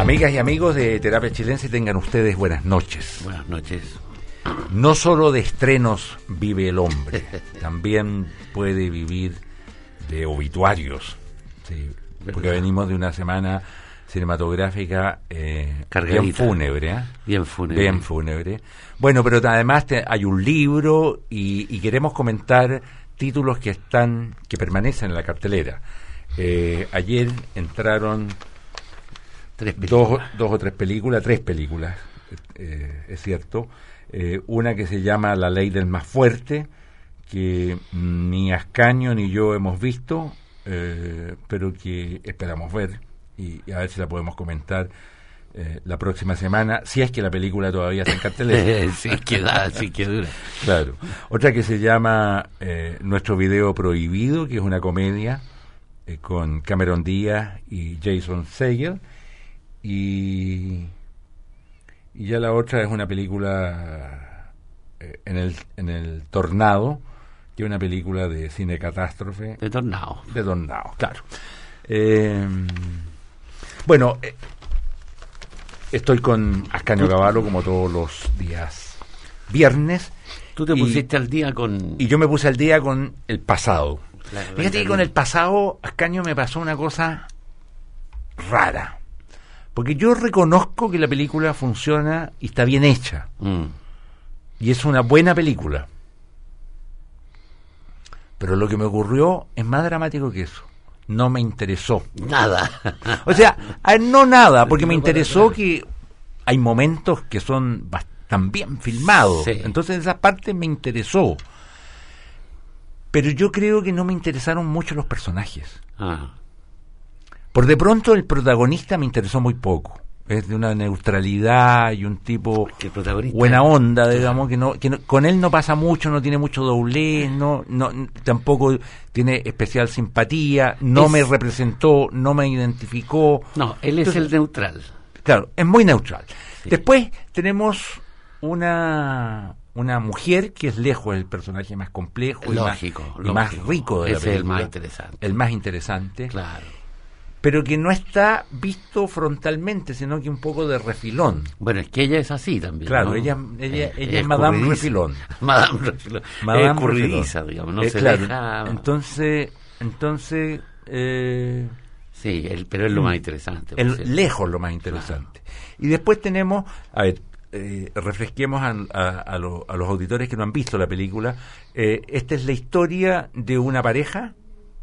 Amigas y amigos de Terapia Chilense, tengan ustedes buenas noches. Buenas noches. No solo de estrenos vive el hombre, también puede vivir de obituarios, sí, porque venimos de una semana cinematográfica bien fúnebre, ¿eh? Bien fúnebre. Bueno, pero además hay un libro y queremos comentar títulos que permanecen en la cartelera. Ayer entraron tres películas, es cierto. Una que se llama La Ley del Más Fuerte, que ni Ascanio ni yo hemos visto, pero que esperamos ver y a ver si la podemos comentar la próxima semana, si es que la película todavía está en cartelera. sí que dura. Claro. Otra que se llama Nuestro Video Prohibido, que es una comedia con Cameron Díaz y Jason Segel, y ya la otra es una película en el Tornado, que es una película de cine catástrofe. De Tornado, claro. Bueno, estoy con Ascanio Cavallo como todos los días viernes. Tú te pusiste al día con... Y yo me puse al día con el pasado. Claro, fíjate que con el pasado, Ascanio, me pasó una cosa rara. Porque yo reconozco que la película funciona y está bien hecha. Y es una buena película. Pero lo que me ocurrió es más dramático que eso. No me interesó. Nada. O sea, no nada, porque me interesó que hay momentos que son tan bien filmados. Sí. Entonces esa parte me interesó. Pero yo creo que no me interesaron mucho los personajes. Por de pronto el protagonista me interesó muy poco. Es de una neutralidad y un tipo buena onda, digamos, que no, con él no pasa mucho, no tiene mucho doblez, no tampoco tiene especial simpatía, me representó, no me identificó. No, él es el neutral. Claro, es muy neutral. Sí. Después tenemos una mujer que es lejos el personaje más complejo y más rico de la película. Es el más interesante. El más interesante. Claro. Pero que no está visto frontalmente, sino que un poco de refilón. Bueno, es que ella es así también. Claro, ¿no? ella es Madame Refilón. Madame Refilón. Madame escurridiza, digamos, no se deja... Entonces sí, pero es lo más interesante. Lejos lo más interesante. Claro. Y después tenemos, refresquemos a los auditores que no han visto la película. Esta es la historia de una pareja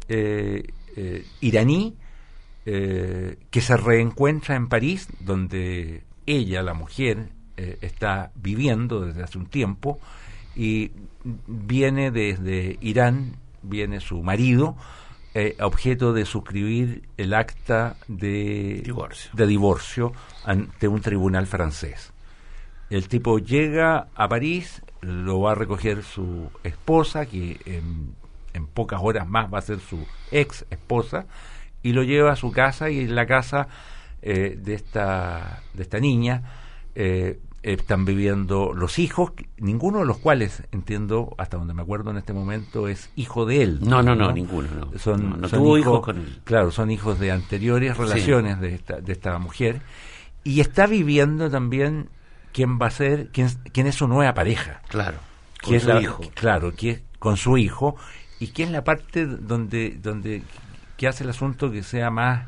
iraní que se reencuentra en París, donde ella, la mujer, está viviendo desde hace un tiempo, y viene desde Irán, viene su marido, objeto de suscribir el acta de divorcio ante un tribunal francés. El tipo llega a París, lo va a recoger su esposa, que en pocas horas más va a ser su ex esposa, y lo lleva a su casa, y en la casa de esta niña están viviendo los hijos, ninguno de los cuales, entiendo, hasta donde me acuerdo en este momento, es hijo de él. No, ninguno. Son tuvo hijos con él. Claro, son hijos de anteriores relaciones, sí, de esta mujer, y está viviendo también quién es su nueva pareja. Claro, con su hijo. Claro, que es con su hijo, y que es la parte donde que hace el asunto que sea más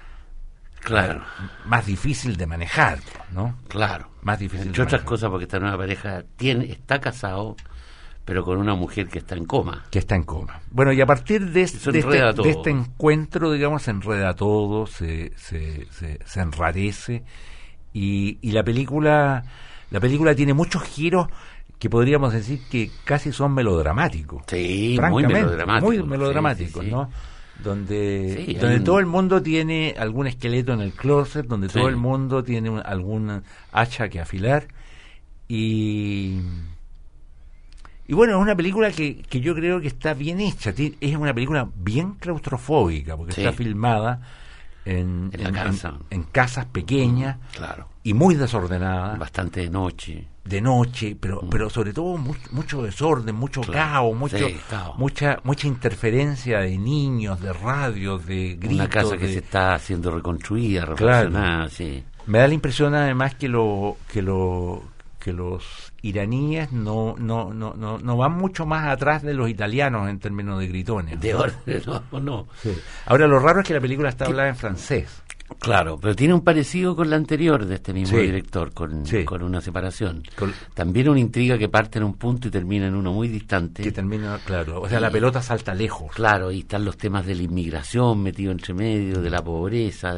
difícil de manejar, ¿no? Claro. Más difícil. Entre otras cosas, porque esta nueva pareja está casado, pero con una mujer que está en coma. Bueno, y a partir de este encuentro, digamos, se enreda todo, se enrarece, y la película tiene muchos giros que podríamos decir que casi son melodramáticos. Sí, muy melodramáticos, sí. ¿No? Donde todo el mundo tiene algún esqueleto en el closet, donde todo el mundo tiene alguna hacha que afilar, y bueno, es una película que yo creo que está bien hecha. Es una película bien claustrofóbica, porque está filmada en casas pequeñas, claro, y muy desordenadas, bastante de noche, pero sobre todo mucho desorden, mucho caos, mucha interferencia de niños, de radios, de gritos. Una casa que se está siendo reconstruida, reflexionada, Me da la impresión además que los iraníes no van mucho más atrás de los italianos en términos de gritones. De orden, no. Sí. Ahora, lo raro es que la película está hablada en francés. Claro, pero tiene un parecido con la anterior de este mismo director, con una separación. También una intriga que parte en un punto y termina en uno muy distante. Que termina, claro, o sea, la pelota salta lejos. Claro, y están los temas de la inmigración metido entre medio, de la pobreza,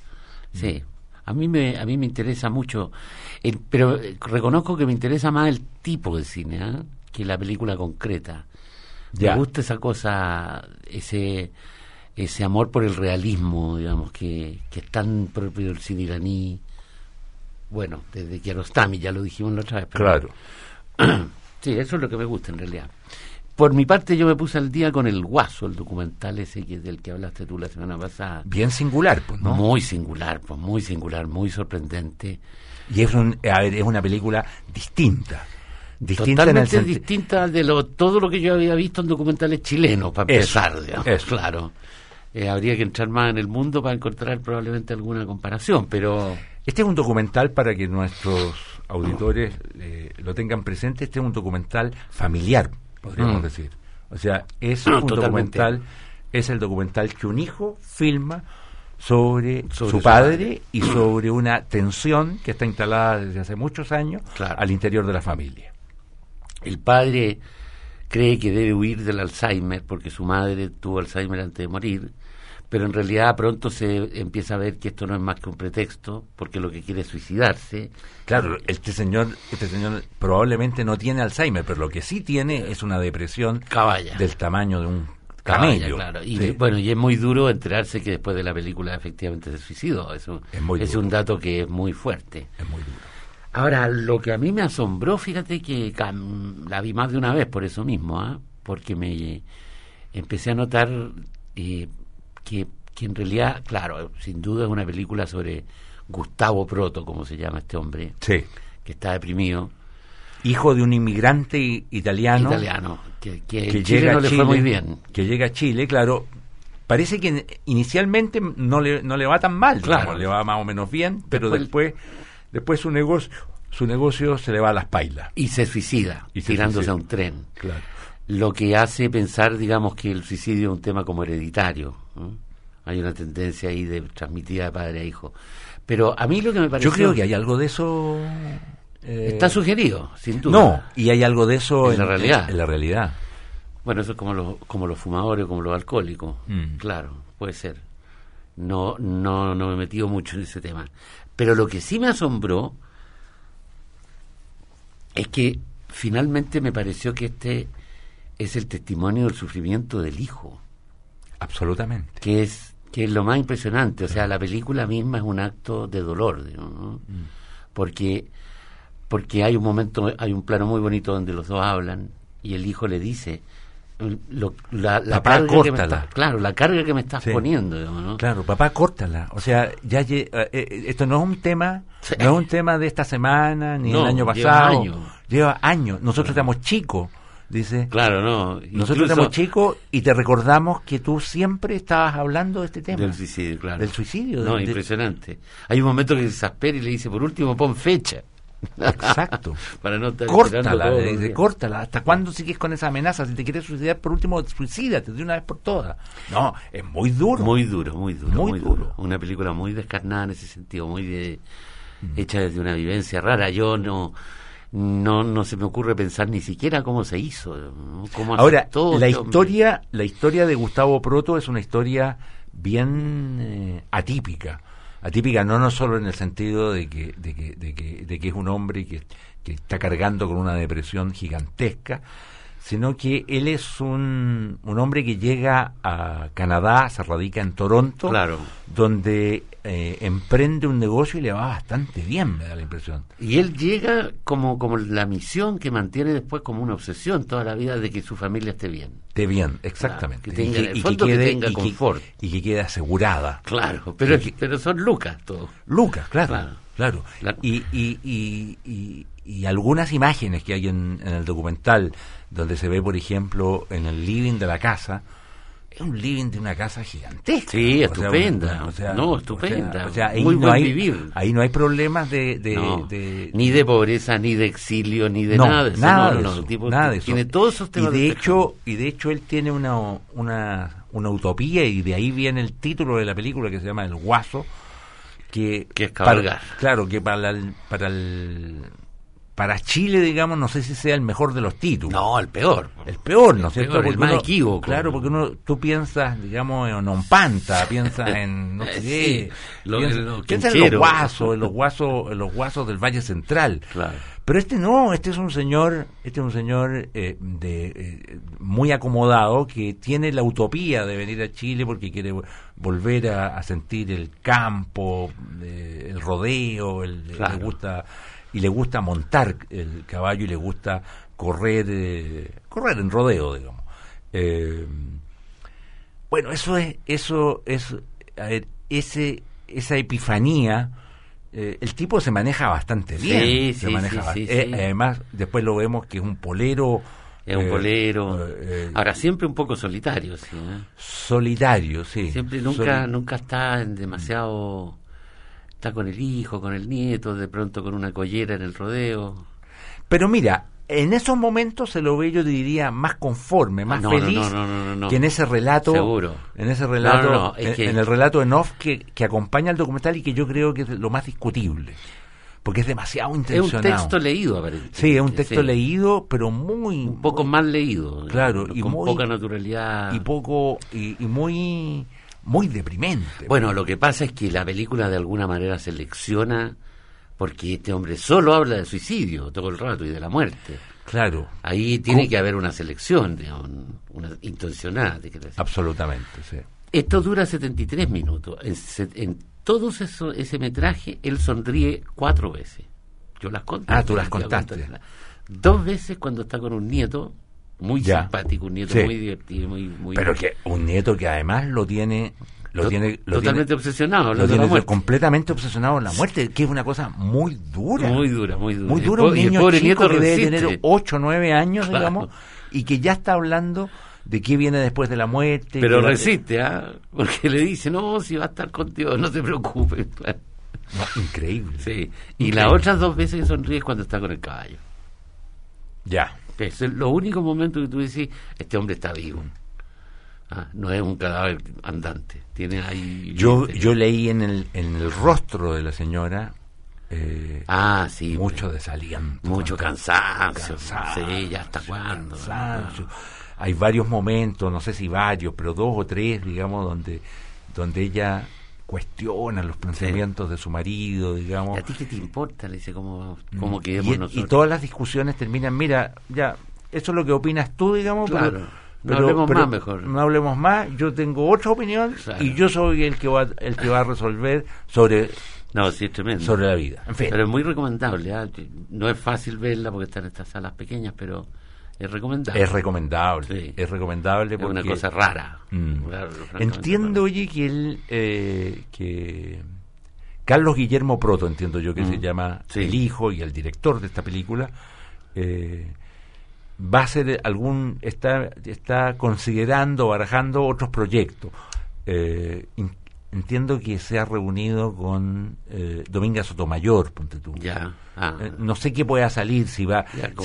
Sí, a mí me interesa mucho, pero reconozco que me interesa más el tipo de cine que la película concreta. Me gusta esa cosa, ese amor por el realismo, digamos, que es tan propio del cine iraní. Bueno, desde Kiarostami, ya lo dijimos la otra vez. Pero claro. Sí, eso es lo que me gusta en realidad. Por mi parte, yo me puse al día con El Guaso, el documental ese del que hablaste tú la semana pasada. Bien singular, pues, ¿no? Muy singular, muy sorprendente. Y es una película distinta. Totalmente distinta de todo lo que yo había visto en documentales chilenos, para empezar, digamos. Claro. Habría que entrar más en el mundo para encontrar probablemente alguna comparación, pero... Este es un documental, para que nuestros auditores lo tengan presente, este es un documental familiar, podríamos decir. O sea, es un documental, es el documental que un hijo filma sobre su padre y sobre una tensión que está instalada desde hace muchos años al interior de la familia. El padre cree que debe huir del Alzheimer porque su madre tuvo Alzheimer antes de morir, pero en realidad pronto se empieza a ver que esto no es más que un pretexto, porque lo que quiere es suicidarse. Claro, este señor probablemente no tiene Alzheimer, pero lo que sí tiene es una depresión del tamaño de un camello. Claro. Y bueno, y es muy duro enterarse que después de la película efectivamente se suicidó. Eso es un dato que es muy fuerte. Es muy duro. Ahora, lo que a mí me asombró, fíjate que la vi más de una vez por eso mismo, porque me empecé a notar que en realidad, claro, sin duda es una película sobre Gustavo Proto, como se llama este hombre, que está deprimido. Hijo de un inmigrante italiano que en Chile no le fue muy bien. Que llega a Chile, claro. Parece que inicialmente no le va tan mal, digamos, le va más o menos bien, pero después su negocio se le va a las pailas. Y se suicida, tirándose a un tren. Claro. Lo que hace pensar, digamos, que el suicidio es un tema como hereditario, ¿no? Hay una tendencia ahí de transmitida de padre a hijo. Pero a mí lo que me pareció... Yo creo que hay algo de eso... está sugerido, sin duda. No, y hay algo de eso en la realidad. En la realidad. Bueno, eso es como los fumadores, como los alcohólicos. Claro, puede ser. No me he metido mucho en ese tema. Pero lo que sí me asombró es que finalmente me pareció que este es el testimonio del sufrimiento del hijo. Absolutamente. Que es lo más impresionante. O sea, la película misma es un acto de dolor, ¿no? Porque hay un plano muy bonito donde los dos hablan y el hijo le dice la papá, carga córtala. La carga que me estás poniendo, ¿no? Claro, papá, córtala. O sea, esto no es un tema, no es un tema de esta semana ni el año pasado. Lleva años. Nosotros éramos chicos, dice. Claro, no. Nosotros éramos chicos y te recordamos que tú siempre estabas hablando de este tema. Del suicidio, claro. Del suicidio. No, impresionante. Hay un momento que se exaspera y le dice, por último, pon fecha. Exacto. Para no estar córtala. ¿Hasta cuándo sigues con esa amenaza? Si te quieres suicidar, por último, suicídate de una vez por todas. No, es muy duro. Muy duro. Una película muy descarnada en ese sentido, hecha desde una vivencia rara. Yo no se me ocurre pensar ni siquiera cómo se hizo, ¿no? Ahora, la historia de Gustavo Proto es una historia bien atípica no solo en el sentido de que es un hombre que está cargando con una depresión gigantesca, sino que él es un hombre que llega a Canadá, se radica en Toronto, donde emprende un negocio y le va bastante bien, me da la impresión. Y él llega como la misión que mantiene después como una obsesión toda la vida de que su familia esté bien. Esté bien, exactamente. Que tenga confort. Y que quede asegurada. Claro, pero son lucas todos. Lucas, claro. Y algunas imágenes que hay en el documental, donde se ve, por ejemplo, en el living de la casa, es un living de una casa gigantesca. Sí, estupenda. Estupenda. Ahí muy buen vivir. Ahí no hay problemas de ni de pobreza, ni de exilio, ni de nada de eso. Nada de eso. Tiene todos esos temas. Y de hecho él tiene una utopía, y de ahí viene el título de la película, que se llama El Guaso, que es cabalgar. Claro, que para Chile, digamos, no sé si sea el mejor de los títulos. No, el peor. El peor, ¿no es cierto? El más equívoco. Claro, porque tú piensas, digamos, en Onompanta, piensas en, no sé qué, piensas en los guasos del Valle Central. Claro. Pero este es un señor muy acomodado, que tiene la utopía de venir a Chile porque quiere volver a sentir el campo, el rodeo, le gusta montar el caballo, y le gusta correr en rodeo, digamos. Bueno, eso es, a ver, esa epifanía. El tipo se maneja bastante bien. Sí. Además, después lo vemos que es un polero. Es un polero. Ahora, siempre un poco solitario, sí. Solitario, sí. Siempre nunca está en demasiado. Está con el hijo, con el nieto, de pronto con una collera en el rodeo. Pero mira, en esos momentos se lo ve, yo diría, más conforme, más feliz que en ese relato. Seguro. En ese relato, en el relato en off que acompaña al documental, y que yo creo que es lo más discutible, porque es demasiado intencionado. Es un texto leído, aparentemente. Sí, es un texto leído, pero un poco mal leído. Claro, y con poca naturalidad. Y muy deprimente. Bueno, lo que pasa es que la película de alguna manera selecciona, porque este hombre solo habla de suicidio todo el rato y de la muerte. Claro. Ahí tiene que haber una selección, digamos, una intencionada. Absolutamente, sí. Esto dura 73 minutos. En todo ese metraje, él sonríe 4 veces. Yo las conté. Tú las contaste. 2 veces cuando está con un nieto muy simpático, un nieto muy divertido, muy pero que un nieto que además lo tiene totalmente obsesionado, lo tiene completamente obsesionado con la muerte, que es una cosa muy dura. Muy dura. Un niño chico que debe tener 8 o 9 años, claro, digamos, y que ya está hablando de qué viene después de la muerte. Pero resiste, porque le dice, no, si va a estar contigo, no te preocupes. No, increíble. Sí. Increíble. Y las otras 2 veces que sonríe es cuando está con el caballo. Ya. Es los únicos momentos que tú decís, este hombre está vivo. No es un cadáver andante. Tiene ahí. Yo leí en el rostro de la señora. Mucho desaliento. Mucho cansancio. Sí, ya hasta cuándo. Hay varios momentos, no sé si varios, pero 2 o 3, digamos, donde ella cuestiona los pensamientos de su marido, digamos. ¿Y a ti qué te importa? Le dice, ¿cómo quedemos nosotros? Y todas las discusiones terminan, mira, ya, eso es lo que opinas tú, digamos, claro. No hablemos más mejor. No hablemos más, yo tengo otra opinión, claro, y yo soy el que va a resolver sobre la vida. En fin. Pero es muy recomendable, no es fácil verla porque está en estas salas pequeñas, pero es recomendable. Es recomendable, porque es una cosa rara. Entiendo, oye, que Carlos Guillermo Proto, entiendo yo que se llama el hijo y el director de esta película, va a ser está considerando, barajando otros proyectos. Entiendo que se ha reunido con Dominga Sotomayor, ponte tú. Ya. No sé qué pueda salir, si va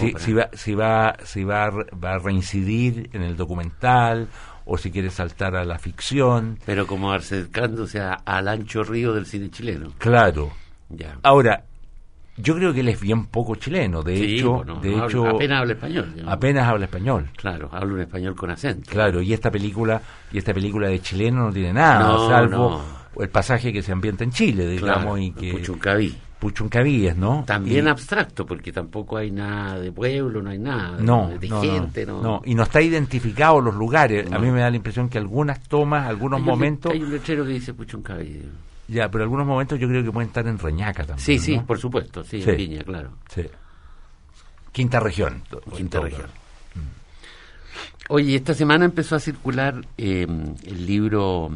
a reincidir en el documental o si quiere saltar a la ficción. Pero como acercándose al ancho río del cine chileno. Claro. Ya. Ahora, yo creo que él es bien poco chileno, de hecho apenas habla español. Digamos. Apenas habla español. Claro, habla un español con acento. Claro, y esta película de chileno no tiene nada, salvo el pasaje que se ambienta en Chile, digamos, claro, y que Puchuncaví, ¿no? También abstracto, porque tampoco hay nada de pueblo, no hay nada de gente, no, y no está identificado los lugares. A mí me da la impresión que algunas tomas, algunos momentos. Hay un letrero que dice Puchuncaví. Ya, pero algunos momentos yo creo que pueden estar en Reñaca también. Sí, ¿no? Por supuesto, en Viña, claro. Sí. Quinta región. Oye, esta semana empezó a circular el libro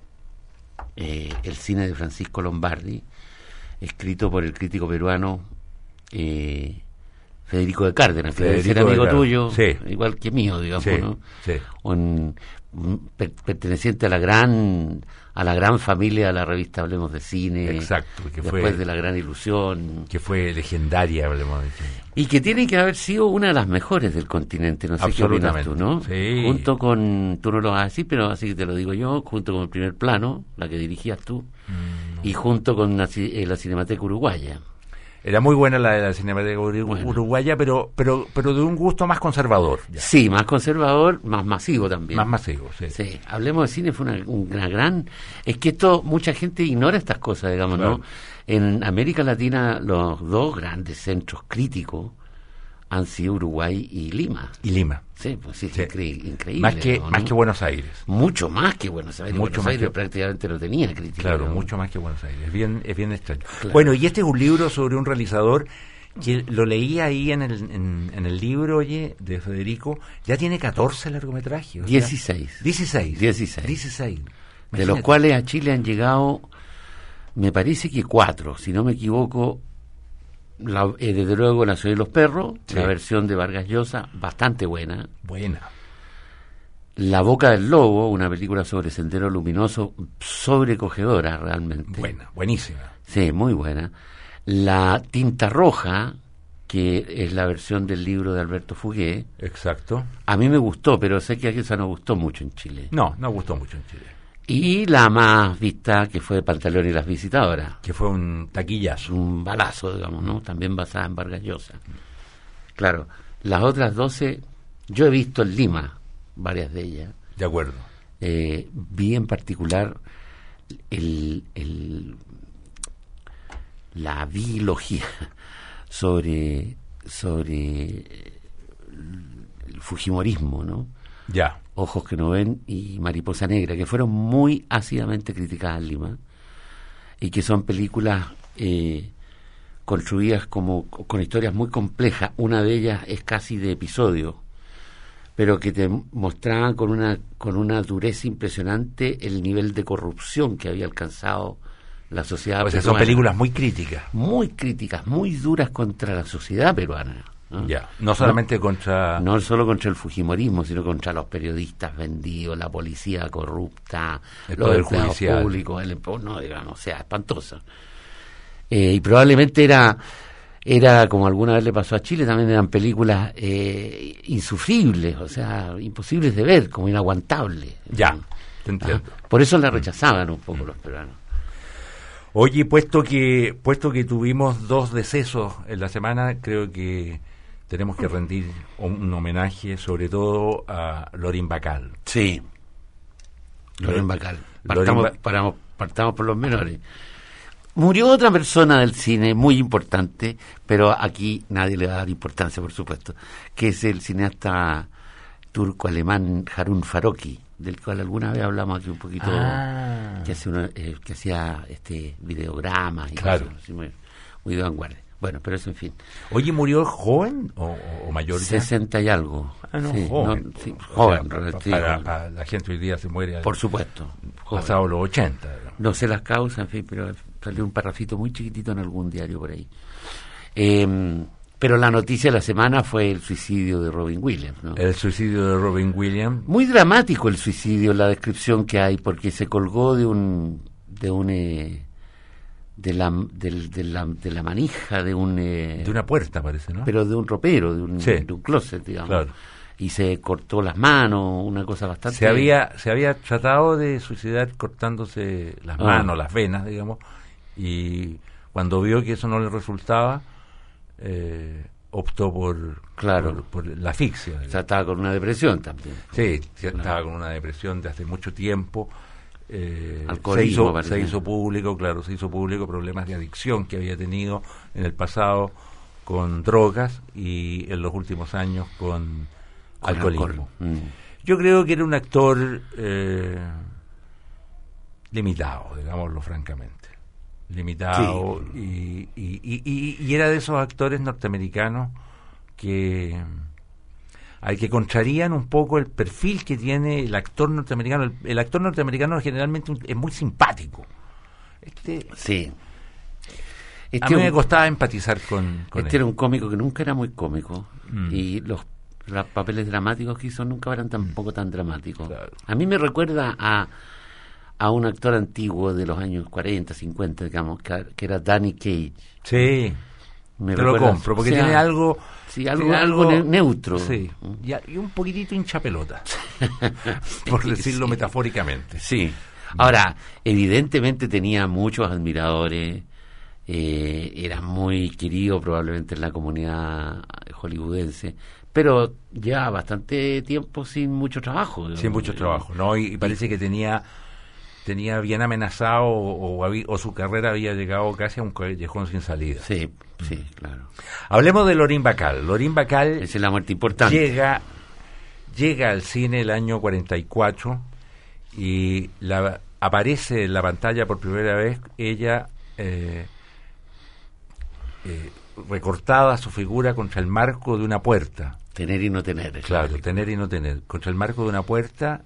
El cine de Francisco Lombardi, escrito por el crítico peruano Federico de Cárdenas, que era amigo tuyo, sí, igual que mío, digamos, sí, ¿no? Sí. Perteneciente a la gran familia de la revista Hablemos de Cine. Exacto, que después de La Gran Ilusión, que fue legendaria, Hablemos de Cine, y que tiene que haber sido una de las mejores del continente. No sé qué opinas tú, ¿no? Sí. Junto con, tú no lo vas a decir, pero así que te lo digo yo, junto con El Primer Plano, la que dirigías tú, y junto con la Cinemateca Uruguaya. Era muy buena la de la Cinemateca Uruguaya, pero de un gusto más conservador. Ya. Sí, más conservador, más masivo también. Más masivo, sí. Sí, Hablemos de Cine fue una gran... Es que mucha gente ignora estas cosas, digamos, claro, ¿no? En América Latina los dos grandes centros críticos han sido Uruguay y Lima. Sí, pues sí, sí. Increíble. Más que Buenos Aires. Mucho más que Buenos Aires. Buenos Aires prácticamente no tenía crítica. Claro, ¿no? Mucho más que Buenos Aires. Es bien extraño. Claro. Bueno, y este es un libro sobre un realizador que lo leí ahí en el libro, oye, de Federico. Ya tiene 14 largometrajes. 16. 16. De los cuales a Chile han llegado, me parece que 4, si no me equivoco. Desde luego La Ciudad de los Perros, sí, la versión de Vargas Llosa, bastante buena. La Boca del Lobo, una película sobre Sendero Luminoso, sobrecogedora realmente. Buenísima. Sí, muy buena. La Tinta Roja, que es la versión del libro de Alberto Fugué. Exacto. A mí me gustó, pero sé que a esa no gustó mucho en Chile. No gustó mucho en Chile. Y la más vista, que fue Pantaleón y las visitadoras. Que fue un taquillazo. Un balazo, digamos, ¿no? También basada en Vargas Llosa. Claro, las otras 12, yo he visto en Lima varias de ellas. De acuerdo. Vi en particular la biología sobre el fujimorismo, ¿no? Ya. Ojos que no ven y Mariposa Negra, que fueron muy ácidamente criticadas en Lima y que son películas construidas con historias muy complejas. Una de ellas es casi de episodio, pero que te mostraban con una dureza impresionante el nivel de corrupción que había alcanzado la sociedad peruana. Son películas muy críticas, muy duras contra la sociedad peruana. ¿no? Ya, no solo contra el fujimorismo, sino contra los periodistas vendidos, la policía corrupta, el poder judicial público, digamos, o sea, espantoso. Y probablemente era como alguna vez le pasó a Chile, también eran películas insufribles, o sea, imposibles de ver, como inaguantables. Ya, te entiendo. Por eso la rechazaban un poco los peruanos. Oye, puesto que tuvimos 2 decesos en la semana, creo que tenemos que rendir un homenaje, sobre todo a Lorín Bacal. Sí, Lorín Bacal. Partamos por los menores. Murió otra persona del cine muy importante, pero aquí nadie le va a dar importancia, por supuesto, que es el cineasta turco-alemán Harun Farocki, del cual alguna vez hablamos aquí un poquito, que hacía videogramas y claro, cosas así, muy de vanguardia. Bueno, pero eso, en fin. Oye, ¿murió joven o mayor? 60 y algo. Joven. Joven. O sea, para la gente hoy día se muere. Por supuesto. Pasado los 80. No sé las causas, en fin, pero salió un parrafito muy chiquitito en algún diario por ahí. Pero la noticia de la semana fue el suicidio de Robin Williams, ¿no? El suicidio de Robin Williams. Muy dramático el suicidio, la descripción que hay, porque se colgó de la manija de una puerta, parece, ¿no? Pero de un ropero, de un closet, digamos. Claro. Y se cortó las manos, una cosa bastante... Se había tratado de suicidar cortándose las manos, las venas, digamos, y cuando vio que eso no le resultaba, optó por la asfixia. O sea, estaba con una depresión también. Sí, estaba con una depresión de hace mucho tiempo. Se hizo público problemas de adicción que había tenido en el pasado con drogas y en los últimos años con alcoholismo. Yo creo que era un actor limitado, digámoslo francamente. Limitado, sí. y era de esos actores norteamericanos que contrarían un poco el perfil que tiene el actor norteamericano. El actor norteamericano generalmente es muy simpático. Sí. A mí me costaba empatizar con él. Era un cómico que nunca era muy cómico, y los papeles dramáticos que hizo nunca eran tampoco tan dramáticos. Claro. A mí me recuerda a un actor antiguo de los años 40, 50, digamos, que era Danny Cage. Sí, te lo compro, porque tiene algo... Sí, algo neutro. Sí, y un poquitito hincha pelota, por decirlo metafóricamente. Sí. Ahora, evidentemente tenía muchos admiradores, era muy querido probablemente en la comunidad hollywoodense, pero ya bastante tiempo sin mucho trabajo. Sin mucho trabajo, ¿no? Y parece que tenía bien amenazado o su carrera había llegado casi a un callejón sin salida. Sí, claro. Hablemos de Lorín Bacal. Lorín Bacal... Esa es la muerte importante. Llega al cine el año 44 y aparece en la pantalla por primera vez ella recortada su figura contra el marco de una puerta. Tener y no tener. Claro, tener y no tener. Contra el marco de una puerta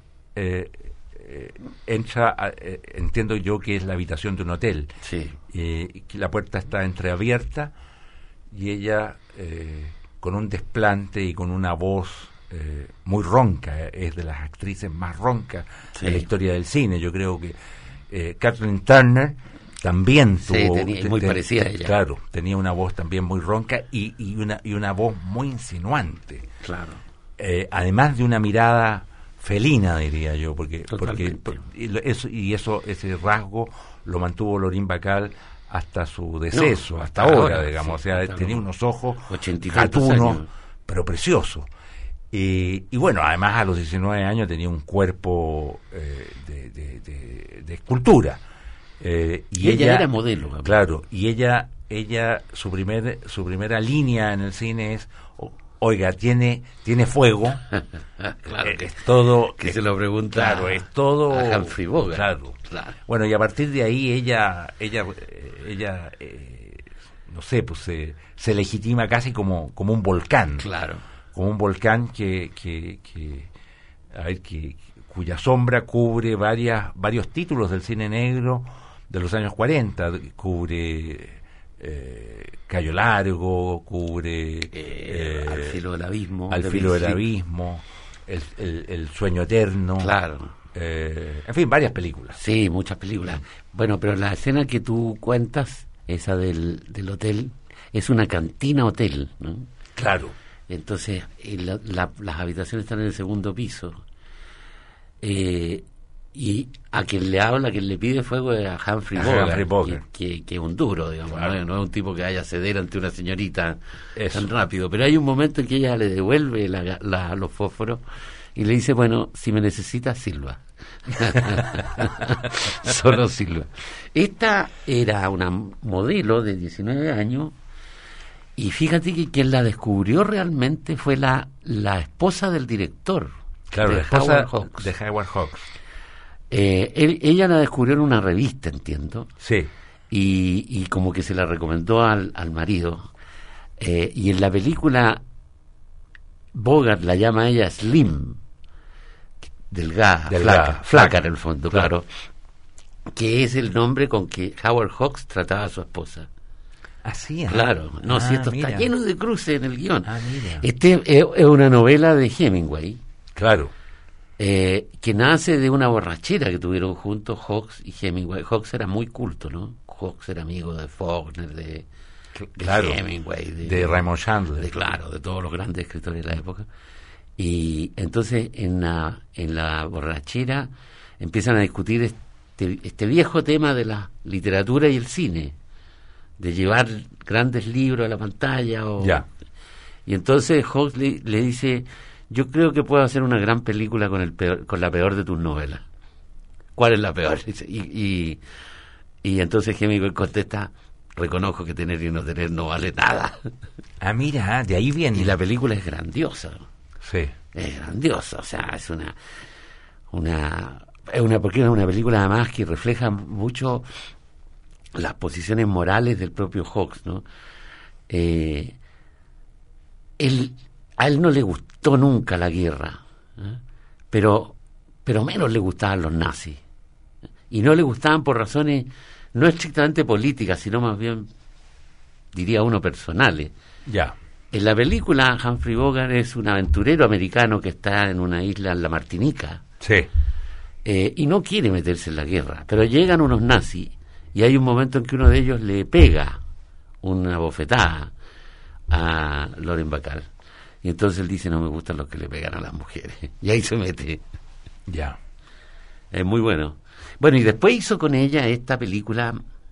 entra, entiendo yo que es la habitación de un hotel. Sí. La puerta está entreabierta y ella con un desplante y con una voz muy ronca, es de las actrices más roncas de la historia del cine. Yo creo que Kathleen Turner también tuvo, muy parecida a ella. Claro, tenía una voz también muy ronca y una voz muy insinuante. Claro. Además de una mirada felina, diría yo, porque ese rasgo lo mantuvo Lorín Bacal hasta su deceso, hasta ahora, digamos. Sí, o sea, tenía unos ojos gatunos, pero preciosos. Y bueno, además a los 19 años tenía un cuerpo de escultura. Y ella era modelo. Claro, y ella su primera línea en el cine es: oiga, tiene fuego. Claro, es todo que se lo pregunta. Claro, es todo a Humphrey Bogart. Claro. Bueno, y a partir de ahí ella no sé, pues se legitima casi como un volcán. Claro. Como un volcán cuya sombra cubre varios títulos del cine negro de los años 40, cubre Cayo Largo, cubre Al filo del abismo, el sueño eterno, claro, en fin, varias películas. Sí, muchas películas. Bueno, pero la escena que tú cuentas, esa del hotel, es una cantina hotel, ¿no? Claro. Entonces las habitaciones están en el segundo piso, y a quien le habla, a quien le pide fuego es a Humphrey Bogart, que es un duro, digamos. Claro. No es un tipo que vaya a ceder ante una señorita tan rápido, pero hay un momento en que ella le devuelve los fósforos y le dice: bueno, si me necesitas, silba. Solo silba. Esta era una modelo de 19 años, y fíjate que quien la descubrió realmente fue la esposa del director. Claro, la esposa de Howard Hawks. Ella la descubrió en una revista, entiendo. Sí. Y como que se la recomendó al marido. Y en la película Bogart la llama a ella Slim, delgada, flaca en el fondo, claro. Que es el nombre con que Howard Hawks trataba a su esposa. Así es. Claro, si esto está lleno de cruces en el guión. Mira. Es una novela de Hemingway. Claro. Que nace de una borrachera que tuvieron juntos Hawks y Hemingway. Hawks era muy culto, ¿no? Hawks era amigo de Faulkner, de Hemingway, de Raymond Chandler, de todos los grandes escritores de la época. Y entonces en la borrachera empiezan a discutir este viejo tema de la literatura y el cine, de llevar grandes libros a la pantalla. Y entonces Hawks le dice: yo creo que puedo hacer una gran película con la peor de tus novelas. ¿Cuál es la peor? Y entonces Hemingway contesta: reconozco que tener y no tener no vale nada. Mira, de ahí viene. Y la película es grandiosa. Sí. Es grandiosa, o sea, es porque es una película además que refleja mucho las posiciones morales del propio Hawks, ¿no? A él no le gustó nunca la guerra, pero menos le gustaban los nazis, y no le gustaban por razones no estrictamente políticas, sino más bien diría uno, personales. Ya. En la película, Humphrey Bogart es un aventurero americano que está en una isla en la Martinica. Sí. Y no quiere meterse en la guerra, pero llegan unos nazis y hay un momento en que uno de ellos le pega una bofetada a Lauren Bacall. Y entonces él dice, no me gustan los que le pegan a las mujeres. Y ahí se mete. Ya. Es muy bueno. Bueno, y después hizo con ella esta película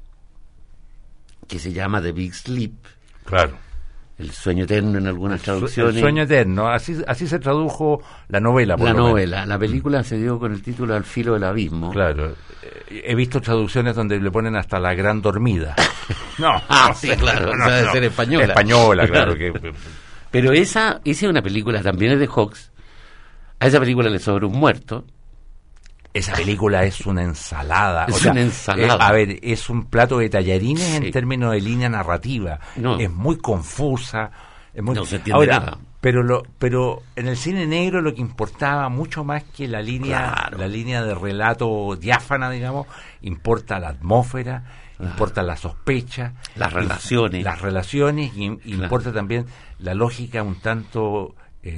que se llama The Big Sleep. Claro. El sueño eterno en algunas traducciones. El sueño eterno, así se tradujo la novela. La película se dio con el título Al filo del abismo. Claro, he visto traducciones donde le ponen hasta La gran dormida. No, sí, claro, debe ser española. Española, claro. Pero esa es una película, también es de Hawks. A esa película le sobra un muerto. Esa película es una ensalada. Una ensalada. Es un plato de tallarines en términos de línea narrativa. No. Es muy confusa. No se entiende nada. Pero en el cine negro lo que importaba mucho más que la línea de relato diáfana, digamos, importa la atmósfera, importa la sospecha, las relaciones y importa también la lógica un tanto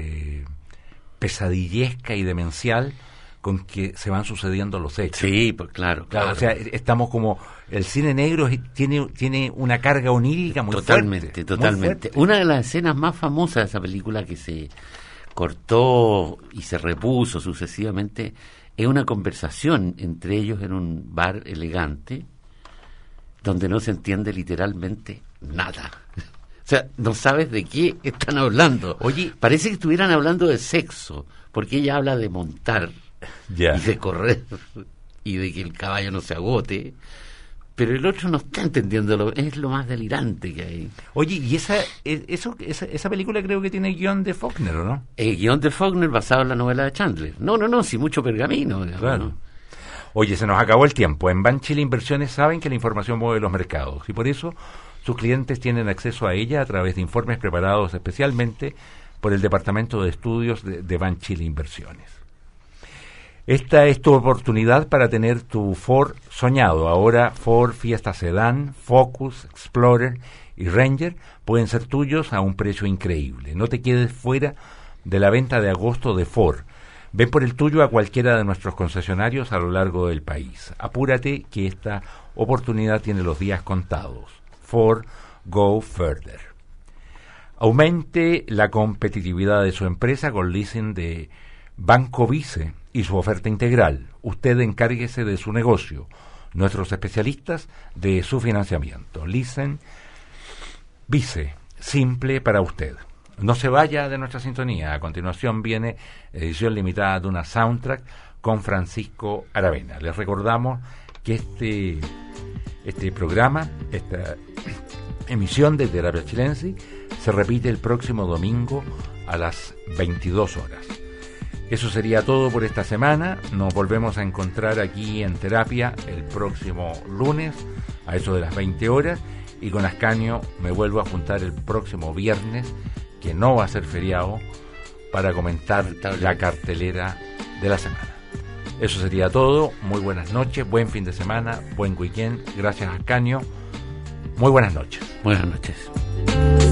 pesadillesca y demencial con que se van sucediendo los hechos. Sí, pues claro. O sea, estamos como... El cine negro tiene una carga onírica muy fuerte. Totalmente. Una de las escenas más famosas de esa película que se cortó y se repuso sucesivamente es una conversación entre ellos en un bar elegante donde no se entiende literalmente nada. O sea, no sabes de qué están hablando. Oye, parece que estuvieran hablando de sexo, porque ella habla de montar y de correr y de que el caballo no se agote, pero el otro no está entendiendo, es lo más delirante que hay. Oye, y esa película creo que tiene guión de Faulkner, ¿o no? Guión de Faulkner basado en la novela de Chandler. No, sí, mucho pergamino. Digamos, claro. ¿no? Oye, se nos acabó el tiempo. En Banchile Inversiones saben que la información mueve los mercados y por eso sus clientes tienen acceso a ella a través de informes preparados especialmente por el Departamento de Estudios de Banchile Inversiones. Esta es tu oportunidad para tener tu Ford soñado. Ahora Ford Fiesta Sedán, Focus, Explorer y Ranger pueden ser tuyos a un precio increíble. No te quedes fuera de la venta de agosto de Ford. Ven por el tuyo a cualquiera de nuestros concesionarios a lo largo del país. Apúrate que esta oportunidad tiene los días contados. Ford Go Further. Aumente la competitividad de su empresa con leasing de Banco Vice y su oferta integral. Usted encárguese de su negocio. Nuestros especialistas de su financiamiento. Leasing Vice, simple para usted. No se vaya de nuestra sintonía. A continuación viene edición limitada de una soundtrack con Francisco Aravena. Les recordamos que este programa, esta emisión de Terapia Chilensis, se repite el próximo domingo a las 22 horas. Eso sería todo por esta semana. Nos volvemos a encontrar aquí en Terapia el próximo lunes a eso de las 20 horas y con Ascanio me vuelvo a juntar el próximo viernes, que no va a ser feriado, para comentar la cartelera de la semana. Eso sería todo. Muy buenas noches, buen fin de semana, buen weekend. Gracias, Ascanio. Muy buenas noches. Buenas noches.